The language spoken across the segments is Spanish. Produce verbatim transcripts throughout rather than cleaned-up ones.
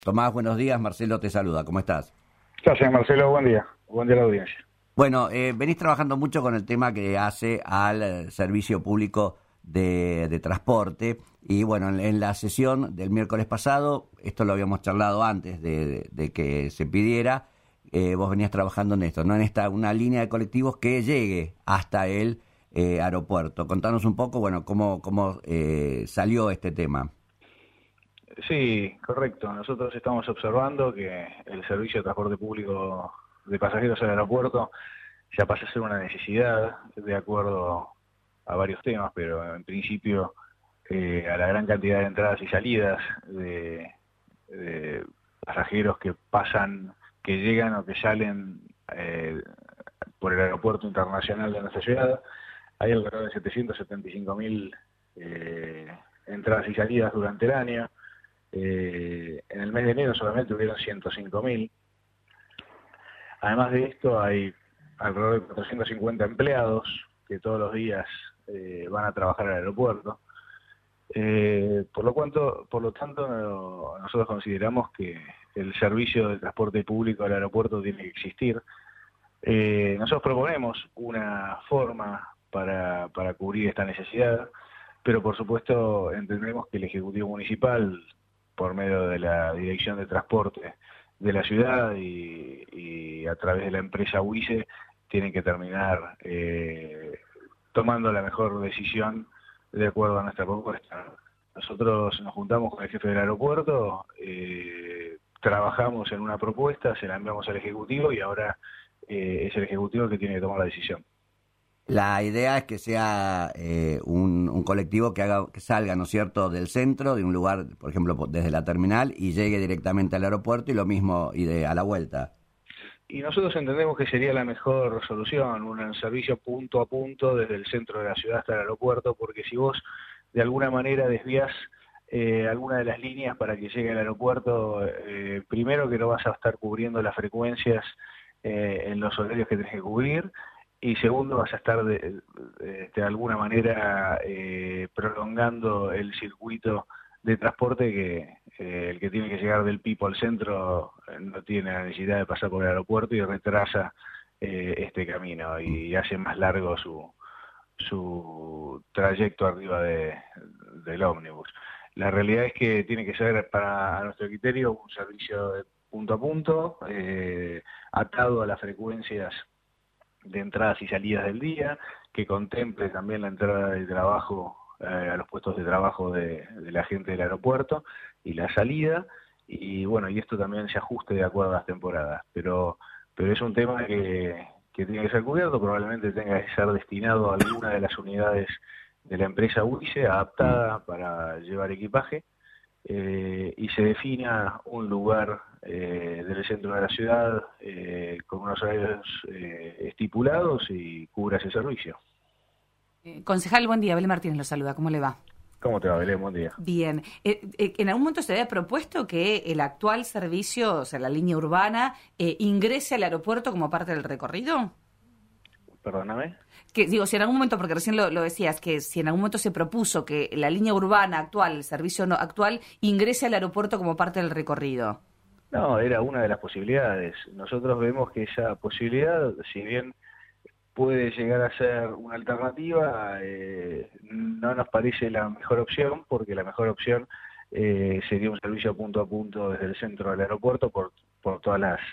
Tomás, buenos días. Marcelo te saluda. ¿Cómo estás? Gracias, Marcelo. Buen día. Buen día a la audiencia. Bueno, eh, venís trabajando mucho con el tema que hace al eh, servicio público de, de transporte. Y bueno, en, en la sesión del miércoles pasado, esto lo habíamos charlado antes de, de, de que se pidiera, eh, vos venías trabajando en esto, ¿no? En esta una línea de colectivos que llegue hasta el eh, aeropuerto. Contanos un poco, bueno, cómo, cómo eh, salió este tema. Sí, correcto. Nosotros estamos observando que el servicio de transporte público de pasajeros al aeropuerto ya pasa a ser una necesidad de acuerdo a varios temas, pero en principio eh, a la gran cantidad de entradas y salidas de, de pasajeros que pasan, que llegan o que salen eh, por el aeropuerto internacional de nuestra ciudad. Hay alrededor de setecientos setenta y cinco mil eh, entradas y salidas durante el año. Eh, en el mes de enero solamente hubieron ciento cinco mil. Además de esto, hay alrededor de cuatrocientos cincuenta empleados que todos los días eh, van a trabajar al aeropuerto. Eh, por lo cuanto, por lo tanto, no, nosotros consideramos que el servicio de transporte público al aeropuerto tiene que existir. Eh, nosotros proponemos una forma para, para cubrir esta necesidad, pero por supuesto entendemos que el Ejecutivo Municipal, por medio de la Dirección de Transporte de la ciudad y, y a través de la empresa U I C E, tienen que terminar eh, tomando la mejor decisión de acuerdo a nuestra propuesta. Nosotros nos juntamos con el jefe del aeropuerto, eh, trabajamos en una propuesta, se la enviamos al Ejecutivo y ahora eh, es el Ejecutivo el que tiene que tomar la decisión. La idea es que sea eh, un, un colectivo que haga que salga, ¿no es cierto?, del centro, de un lugar, por ejemplo, desde la terminal, y llegue directamente al aeropuerto y lo mismo y de a la vuelta. Y nosotros entendemos que sería la mejor solución, un servicio punto a punto desde el centro de la ciudad hasta el aeropuerto, porque si vos de alguna manera desvías eh, alguna de las líneas para que llegue al aeropuerto, eh, primero que no vas a estar cubriendo las frecuencias eh, en los horarios que tenés que cubrir, y segundo vas a estar de, de, de alguna manera eh, prolongando el circuito de transporte que eh, el que tiene que llegar del Pipo al centro eh, no tiene la necesidad de pasar por el aeropuerto y retrasa eh, este camino y hace más largo su su trayecto arriba de, del ómnibus. La realidad es que tiene que ser, para a nuestro criterio, un servicio de punto a punto, eh, atado a las frecuencias de entradas y salidas del día, que contemple también la entrada de trabajo eh, a los puestos de trabajo de, de la gente del aeropuerto y la salida, y bueno, y esto también se ajuste de acuerdo a las temporadas, pero pero es un tema que, que tiene que ser cubierto, probablemente tenga que ser destinado a alguna de las unidades de la empresa U I C E, adaptada para llevar equipaje, eh, y se defina un lugar eh, del centro de la ciudad eh, con unos horarios eh, estipulados y cubra ese servicio. Eh, concejal, buen día. Belén Martínez lo saluda. ¿Cómo le va? ¿Cómo te va, Belén? Buen día. Bien. Eh, eh, ¿En algún momento se había propuesto que el actual servicio, o sea, la línea urbana, eh, ingrese al aeropuerto como parte del recorrido? Perdóname. Que digo, si en algún momento, porque recién lo, lo decías, que si en algún momento se propuso que la línea urbana actual, el servicio no, actual, ingrese al aeropuerto como parte del recorrido. No, era una de las posibilidades. Nosotros vemos que esa posibilidad, si bien puede llegar a ser una alternativa, eh, no nos parece la mejor opción, porque la mejor opción eh, sería un servicio punto a punto desde el centro del aeropuerto por, por todas las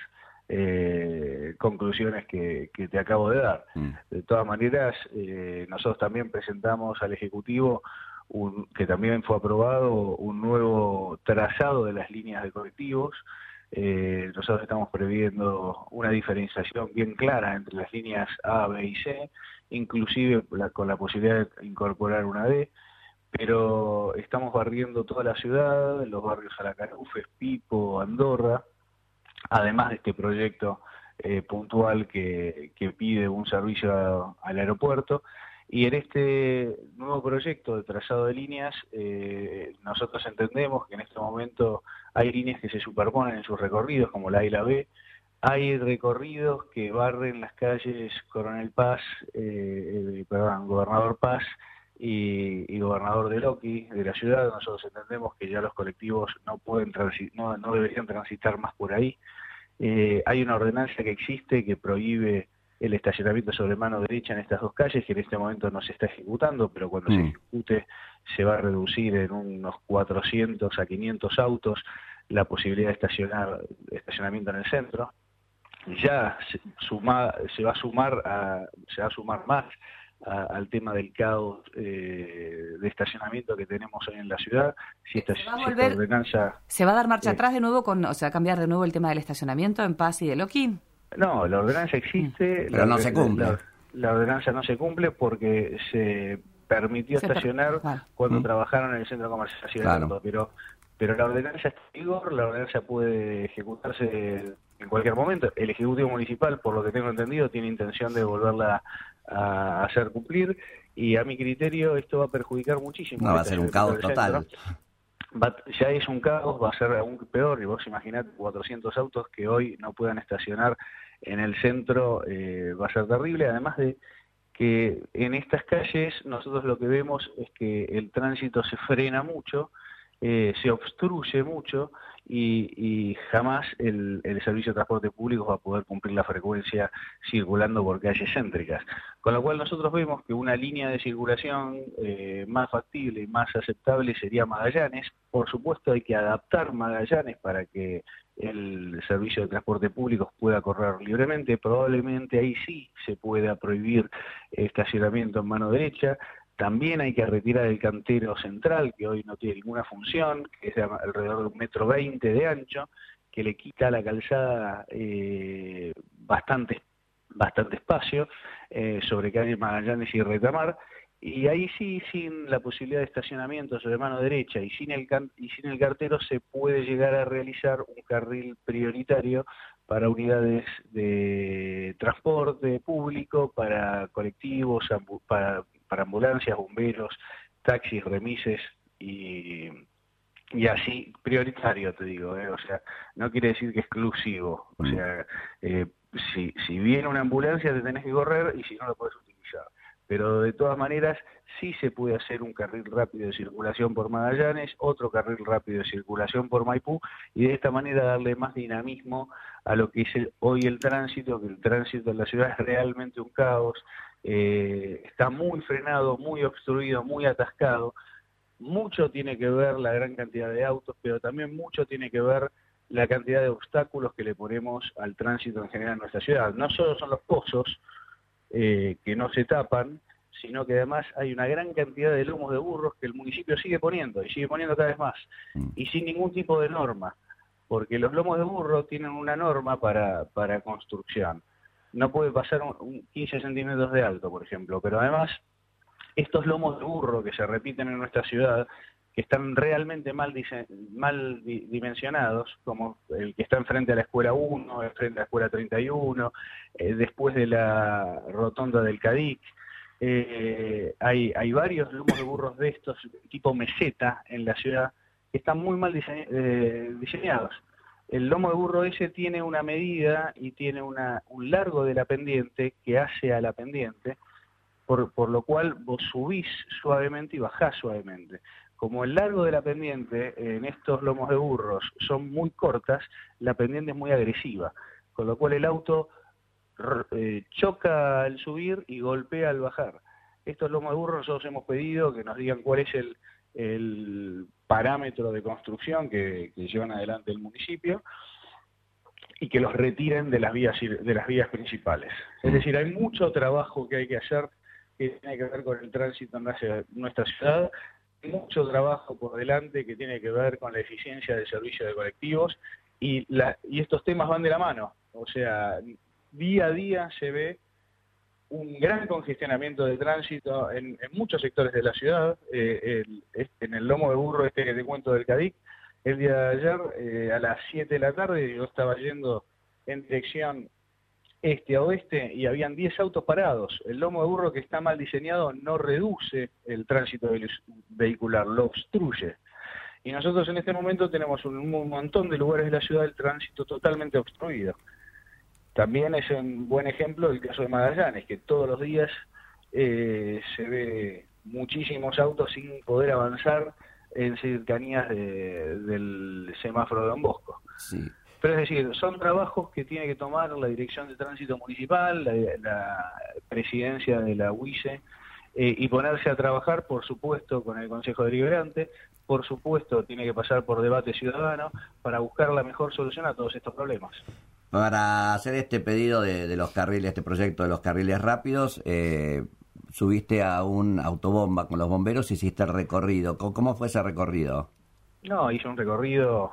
eh, conclusiones que, que te acabo de dar. Mm. De todas maneras, eh, nosotros también presentamos al Ejecutivo, un, que también fue aprobado, un nuevo trazado de las líneas de colectivos. Eh, nosotros estamos previendo una diferenciación bien clara entre las líneas A, B y C, inclusive la, con la posibilidad de incorporar una D, pero estamos barriendo toda la ciudad, los barrios Alacarufes, Pipo, Andorra, además de este proyecto eh, puntual que, que pide un servicio a, al aeropuerto. Y en este nuevo proyecto de trazado de líneas, eh, nosotros entendemos que en este momento hay líneas que se superponen en sus recorridos, como la A y la B. Hay recorridos que barren las calles Coronel Paz, eh, eh, perdón, Gobernador Paz y, y gobernador del O Q I de la ciudad. Nosotros entendemos que ya los colectivos no pueden transi- no, no deberían transitar más por ahí. Eh, hay una ordenanza que existe que prohíbe el estacionamiento sobre mano derecha en estas dos calles, que en este momento no se está ejecutando, pero cuando mm. se ejecute se va a reducir en unos cuatrocientos a quinientos autos la posibilidad de estacionar estacionamiento en el centro. Ya se, suma, se va a sumar a, se va a sumar más a, al tema del caos eh, de estacionamiento que tenemos hoy en la ciudad. Si esta, ¿Se va a si volver, esta ordenanza, ¿Se va a dar marcha eh, atrás de nuevo, con, o sea, cambiar de nuevo el tema del estacionamiento en Paz y del O Q I? No, la ordenanza existe, pero la, no se cumple. La, la ordenanza no se cumple porque se permitió se estacionar per... claro. cuando mm. trabajaron en el centro comercial Ciudad claro. Mundo, pero pero la ordenanza está en vigor, la ordenanza puede ejecutarse en cualquier momento. El Ejecutivo Municipal, por lo que tengo entendido, tiene intención de volverla a hacer cumplir, y a mi criterio esto va a perjudicar muchísimo. No, va a ser un caos total. Va, ya es un caos, va a ser aún peor, y vos imaginate cuatrocientos autos que hoy no puedan estacionar en el centro, eh, va a ser terrible, además de que en estas calles nosotros lo que vemos es que el tránsito se frena mucho, eh, se obstruye mucho, y, y jamás el, el servicio de transporte público va a poder cumplir la frecuencia circulando por calles céntricas. Con lo cual nosotros vemos que una línea de circulación eh, más factible y más aceptable sería Magallanes. Por supuesto hay que adaptar Magallanes para que el servicio de transporte público pueda correr libremente. Probablemente ahí sí se pueda prohibir estacionamiento en mano derecha. También hay que retirar el cantero central, que hoy no tiene ninguna función, que es de alrededor de un metro veinte de ancho, que le quita a la calzada eh, bastante, bastante espacio, eh, sobre calle Magallanes y Retamar, y ahí sí, sin la posibilidad de estacionamiento sobre mano derecha y sin el can y sin el cartero, se puede llegar a realizar un carril prioritario para unidades de transporte público, para colectivos, para para ambulancias, bomberos, taxis, remises y, y así prioritario, te digo, ¿eh? O sea, no quiere decir que exclusivo, o sea, eh, si, si viene una ambulancia te tenés que correr y si no lo podés utilizar, pero de todas maneras sí se puede hacer un carril rápido de circulación por Magallanes, otro carril rápido de circulación por Maipú, y de esta manera darle más dinamismo a lo que es el, hoy el tránsito, que el tránsito en la ciudad es realmente un caos. Eh, está muy frenado, muy obstruido, muy atascado. Mucho tiene que ver la gran cantidad de autos, pero también mucho tiene que ver la cantidad de obstáculos que le ponemos al tránsito en general en nuestra ciudad. No solo son los pozos eh, que no se tapan, sino que además hay una gran cantidad de lomos de burros que el municipio sigue poniendo, y sigue poniendo cada vez más, y sin ningún tipo de norma, porque los lomos de burro tienen una norma para, para construcción. No puede pasar un, un quince centímetros de alto, por ejemplo, pero además estos lomos de burro que se repiten en nuestra ciudad, que están realmente mal, mal di dimensionados, como el que está enfrente a la Escuela uno, enfrente a la Escuela treinta y uno, eh, después de la rotonda del Cadic, eh, hay, hay varios lomos de burros de estos, tipo meseta, en la ciudad, que están muy mal dise eh, diseñados. El lomo de burro ese tiene una medida y tiene una, un largo de la pendiente que hace a la pendiente, por, por lo cual vos subís suavemente y bajás suavemente. Como el largo de la pendiente en estos lomos de burros son muy cortas, la pendiente es muy agresiva, con lo cual el auto eh, choca al subir y golpea al bajar. Estos lomos de burro nosotros hemos pedido que nos digan cuál es el... el parámetro de construcción que, que llevan adelante el municipio, y que los retiren de las vías de las vías principales. Es decir, hay mucho trabajo que hay que hacer que tiene que ver con el tránsito en nuestra ciudad, mucho trabajo por delante que tiene que ver con la eficiencia del servicio de colectivos, y, la, y estos temas van de la mano. O sea, día a día se ve un gran congestionamiento de tránsito en, en muchos sectores de la ciudad. Eh, el, en el lomo de burro este que te cuento del Cadic, el día de ayer eh, a las siete de la tarde yo estaba yendo en dirección este a oeste y habían diez autos parados. El lomo de burro, que está mal diseñado, no reduce el tránsito vehicular, lo obstruye. Y nosotros en este momento tenemos un, un montón de lugares de la ciudad del tránsito totalmente obstruido. También es un buen ejemplo el caso de Magallanes, que todos los días eh, se ve muchísimos autos sin poder avanzar en cercanías de, del semáforo de Don Bosco. Sí. Pero es decir, son trabajos que tiene que tomar la Dirección de Tránsito Municipal, la, la presidencia de la U I C E, eh, y ponerse a trabajar, por supuesto, con el Consejo Deliberante, por supuesto, tiene que pasar por debate ciudadano para buscar la mejor solución a todos estos problemas. Para hacer este pedido de, de los carriles, este proyecto de los carriles rápidos, eh, subiste a un autobomba con los bomberos y hiciste el recorrido. ¿Cómo fue ese recorrido? No, hice un recorrido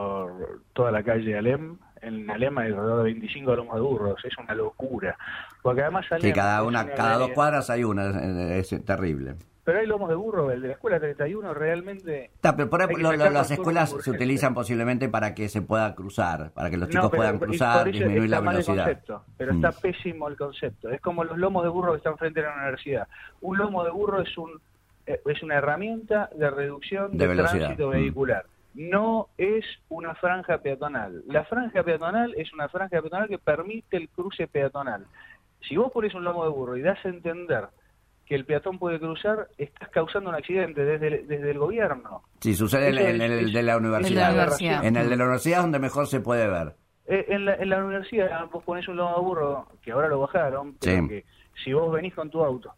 por toda la calle Alem. En Alem hay alrededor de veinticinco lomos de burros, es una locura. Porque además Alem, sí, cada una, una cada área, dos cuadras hay una, es, es terrible. Pero hay lomos de burro, el de la escuela treinta y uno realmente... Está, pero por ahí, lo, lo, las escuelas se urgente. utilizan posiblemente para que se pueda cruzar, para que los chicos no, pero, puedan cruzar, por eso disminuir la está mal el velocidad. Concepto, pero mm. está pésimo el concepto. Es como los lomos de burro que están frente a la universidad. Un lomo de burro es un es una herramienta de reducción de del velocidad. tránsito mm. vehicular. No es una franja peatonal. La franja peatonal es una franja peatonal que permite el cruce peatonal. Si vos pones un lomo de burro y das a entender que el peatón puede cruzar, estás causando un accidente desde el, desde el gobierno. Sí, sucede en, en el de la universidad. En, la universidad. en el de la universidad es donde mejor se puede ver. Eh, en, la, en la universidad vos ponés un lomo de burro, que ahora lo bajaron, pero sí. que si vos venís con tu auto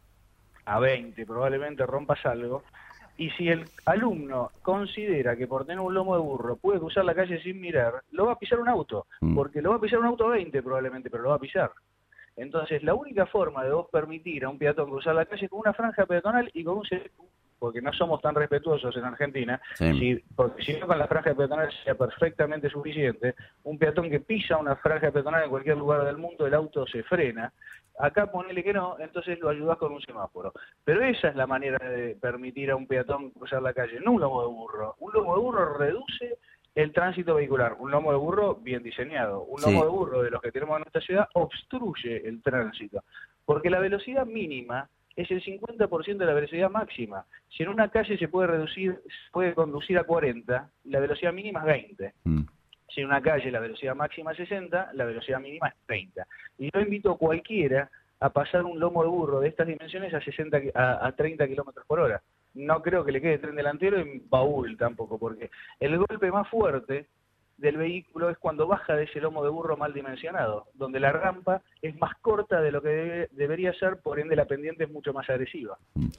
a veinte, probablemente rompas algo, y si el alumno considera que por tener un lomo de burro puede cruzar la calle sin mirar, lo va a pisar un auto, mm. porque lo va a pisar un auto a veinte probablemente, pero lo va a pisar. Entonces, la única forma de vos permitir a un peatón cruzar la calle es con una franja peatonal y con un... porque no somos tan respetuosos en Argentina, sí. si, porque si no con la franja peatonal sea perfectamente suficiente, un peatón que pisa una franja peatonal en cualquier lugar del mundo, el auto se frena. Acá ponele que no, entonces lo ayudás con un semáforo. Pero esa es la manera de permitir a un peatón cruzar la calle, no un lomo de burro. Un lomo de burro reduce el tránsito vehicular. Un lomo de burro bien diseñado. Un lomo sí. de burro de los que tenemos en nuestra ciudad obstruye el tránsito. Porque la velocidad mínima es el cincuenta por ciento de la velocidad máxima. Si en una calle se puede reducir, se puede conducir a cuarenta, la velocidad mínima es veinte. Mm. Si en una calle la velocidad máxima es sesenta, la velocidad mínima es treinta. Y yo invito a cualquiera a pasar un lomo de burro de estas dimensiones a sesenta a, a treinta kilómetros por hora. No creo que le quede tren delantero y baúl tampoco, porque el golpe más fuerte del vehículo es cuando baja de ese lomo de burro mal dimensionado, donde la rampa es más corta de lo que debe, debería ser, por ende la pendiente es mucho más agresiva.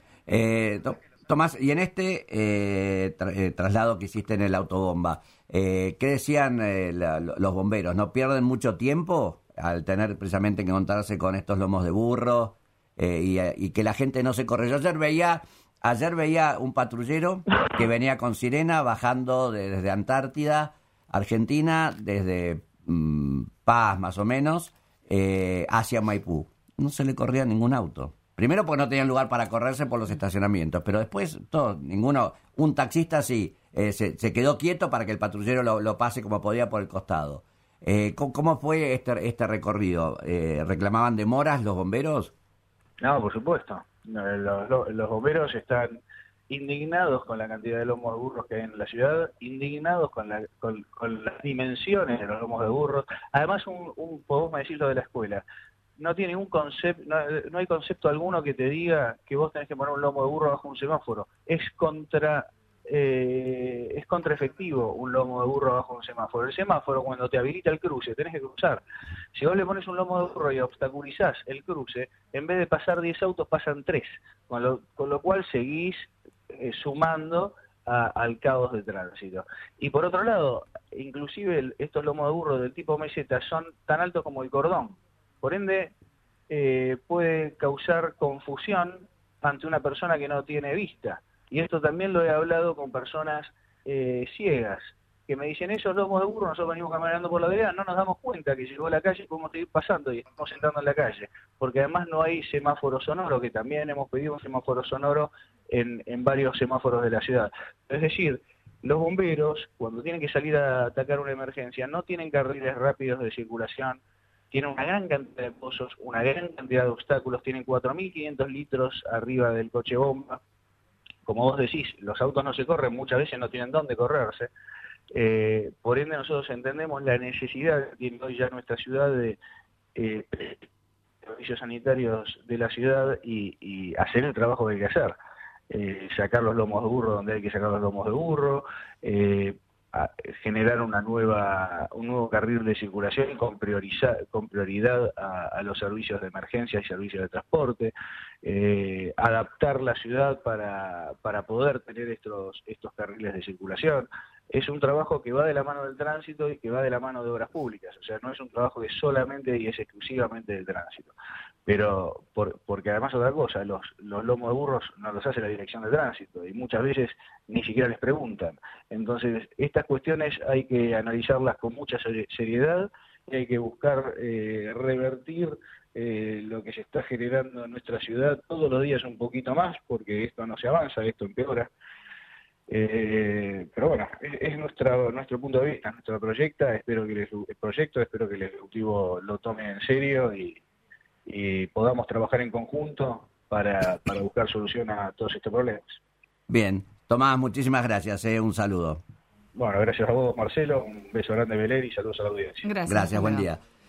Eh, Tomás, y en este eh, tra eh, traslado que hiciste en el autobomba, eh, ¿qué decían eh, la, los bomberos? ¿No pierden mucho tiempo al tener precisamente que encontrarse con estos lomos de burro eh, y, y que la gente no se corre? Yo ayer veía, ayer veía un patrullero que venía con sirena bajando de, desde Antártida, Argentina, desde mmm, Paz más o menos, eh, hacia Maipú. No se le corría ningún auto. Primero porque no tenían lugar para correrse por los estacionamientos, pero después todo, ninguno, un taxista sí, eh, se, se quedó quieto para que el patrullero lo, lo pase como podía por el costado. Eh, ¿cómo, ¿Cómo fue este, este recorrido? Eh, ¿Reclamaban demoras los bomberos? No, por supuesto. Los, los, los bomberos están indignados con la cantidad de lomos de burros que hay en la ciudad, indignados con, la, con, con las dimensiones de los lomos de burros. Además, un, un, vos me decís lo de la escuela, no tiene un concepto, no, no hay concepto alguno que te diga que vos tenés que poner un lomo de burro bajo un semáforo. Es contra eh, es contraefectivo un lomo de burro bajo un semáforo. El semáforo, cuando te habilita el cruce, tenés que cruzar. Si vos le pones un lomo de burro y obstaculizás el cruce, en vez de pasar diez autos, pasan tres, con lo, con lo cual seguís eh, sumando a, al caos de tránsito. Y por otro lado, inclusive el, estos lomos de burro del tipo meseta son tan altos como el cordón. Por ende, eh, puede causar confusión ante una persona que no tiene vista. Y esto también lo he hablado con personas eh, ciegas, que me dicen, esos lomos de burro, nosotros venimos caminando por la vereda, no nos damos cuenta que llegó a la calle y podemos seguir pasando y estamos entrando en la calle. Porque además no hay semáforo sonoro, que también hemos pedido un semáforo sonoro en, en varios semáforos de la ciudad. Es decir, los bomberos, cuando tienen que salir a atacar una emergencia, no tienen carriles rápidos de circulación, tienen una gran cantidad de pozos, una gran cantidad de obstáculos, tienen cuatro mil quinientos litros arriba del coche bomba. Como vos decís, los autos no se corren, muchas veces no tienen dónde correrse. Eh, por ende, nosotros entendemos la necesidad que tiene hoy ya nuestra ciudad de eh, servicios sanitarios de la ciudad y, y hacer el trabajo que hay que hacer. eh, sacar los lomos de burro donde hay que sacar los lomos de burro, eh, a generar una nueva un nuevo carril de circulación con prioriza, con prioridad a, a los servicios de emergencia y servicios de transporte, eh, adaptar la ciudad para, para poder tener estos estos carriles de circulación. Es un trabajo que va de la mano del tránsito y que va de la mano de obras públicas, o sea, no es un trabajo que solamente y es exclusivamente del tránsito. Pero, por, porque además otra cosa, los, los lomos de burros no los hace la dirección de tránsito y muchas veces ni siquiera les preguntan. Entonces, estas cuestiones hay que analizarlas con mucha seriedad y hay que buscar eh, revertir eh, lo que se está generando en nuestra ciudad todos los días un poquito más, porque esto no se avanza, esto empeora. Eh, pero bueno, es, es nuestra, nuestro punto de vista, nuestro proyecto, espero que el, el proyecto, espero que el Ejecutivo lo tome en serio y, y podamos trabajar en conjunto para, para buscar solución a todos estos problemas. Bien, Tomás, muchísimas gracias, eh, un saludo. Bueno, gracias a vos, Marcelo, un beso grande, Belén, y saludos a la audiencia. Gracias, gracias buen día.